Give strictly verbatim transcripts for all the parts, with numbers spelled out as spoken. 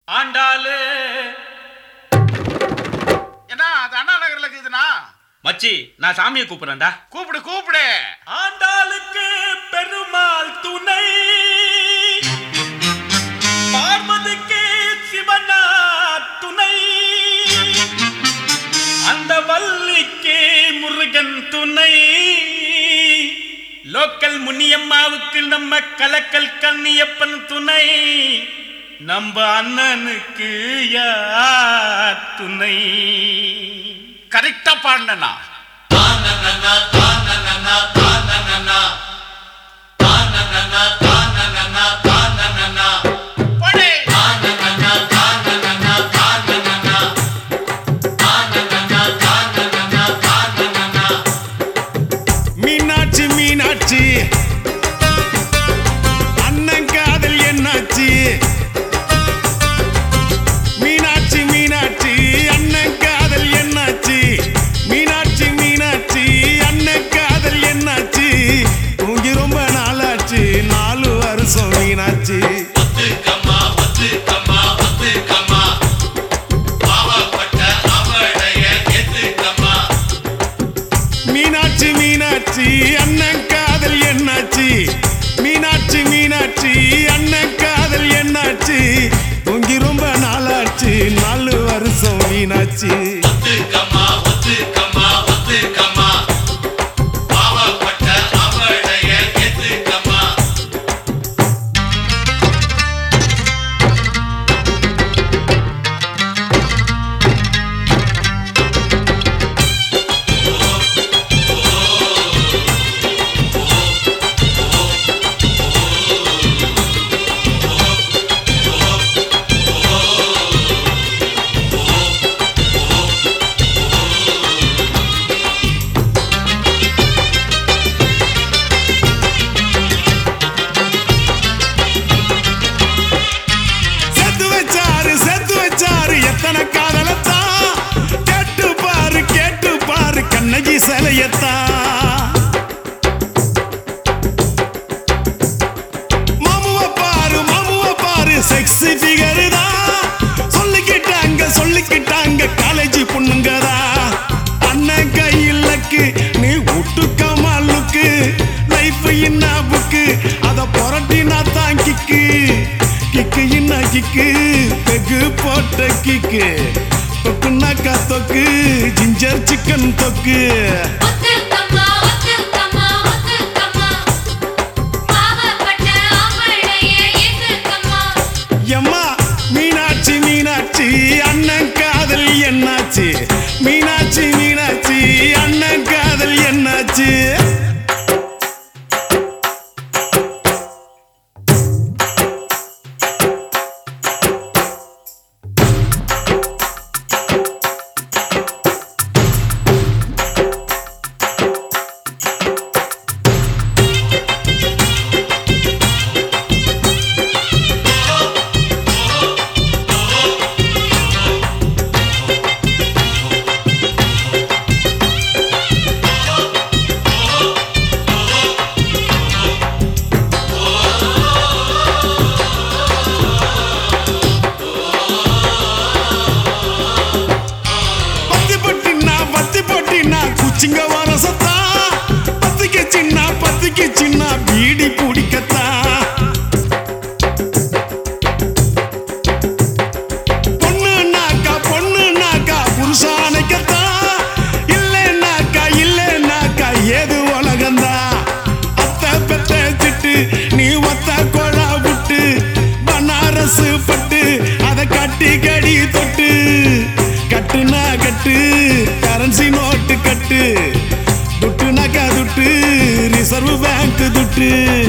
ஆண்டாளு என்ன அது அண்ணா நகர்ல இருக்குதுண்ணா. மச்சி நான் சாமியை கூப்பிடுறேன்டா. கூப்பிடு கூப்பிடு. ஆண்டாளுக்கு பெருமாள் துணை, பார்வதிக்கு சிவனா துணை, அந்த வள்ளிக்கு முருகன் துணை, லோக்கல் முனியம்மாவுக்கு நம்ம கலக்கல் கண்ணியப்பன் துணை, நம்ம அண்ணனுக்கு யார் துணை? கரெக்டா பாடுனா. மீனாட்சி மீனாட்சி அண்ணன் காதல் என்னாச்சு? மீனாட்சி மீனாட்சி அண்ணன் காதல் என்னாச்சு? மீனாட்சி மீனாட்சி அண்ணன் காதல் என்னாச்சு? தூங்கி ரொம்ப நாளாச்சு, நாலு வருஷம் மீனாட்சி. மீனாட்சி மீனாட்சி அண்ணன் காதல் என்னாச்சு? மீனாட்சி மீனாட்சி அண்ணன் காதல் என்னாச்சு? தூங்கி ரொம்ப நாளாச்சு, நாலு வருஷம் மீனாட்சி. எத்தனை காதலத்தான் கேட்டு பாரு கேட்டு பாரு கண்ணகி சிலையத்தான். மாமுவ பாரு மாமுவ பாரு செக்ஸி ஃபிகர் தான். சொல்லிக்கிட்டாங்க சொல்லிக்கிட்டாங்க காலேஜ் பொண்ணுங்கதா. அண்ணன் கையிலக்கு நீ விட்டுக்கமா லுக்கு. லைஃப் என்ன புக்கு அத புரட்டினா தான் கிக்கு. கிக்கு என்ன கிக்கு பெகு போட்ட கிக்கு. தொக்குனாக்கா தொக்கு ஜிஞ்சர் சிக்கன் தொக்கு. எம்மா மீனாட்சி மீனாட்சி அண்ணன் காதல் என்னாச்சு? மீனாட்சி மீனாட்சி அண்ணன் காதல் என்னாச்சு? சிங்க வரசத்தா பத்துக்கு சின்ன பத்துக்கு சின்ன பீடி குடிக்கத்தா. பொண்ணு நாக்கா பொண்ணு நாக்கா புருஷானைக்கத்தா. இல்லைன்னாக்கா இல்லைன்னாக்கா ஏது உலகந்தா. அத்த பெத்த திட்டு நீ ஒத்த கொழா விட்டு. பனாரசு பட்டு அதை கட்டி கடி தொட்டு. கட்டுனா கட்டு கரன்சி நோட்டு கட்டு. துட்டுனாக்கா துட்டு ரிசர்வ் பேங்க் துட்டு.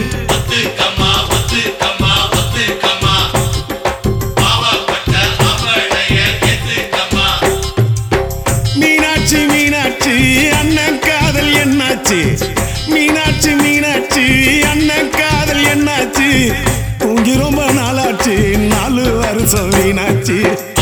மீனாட்சி மீனாட்சி அண்ணன் காதல் என்னாச்சு? மீனாட்சி மீனாட்சி அண்ணன் காதல் என்னாச்சு? தூங்கி ரொம்ப நாளாச்சு, நாலு வருஷம் மீனாட்சி.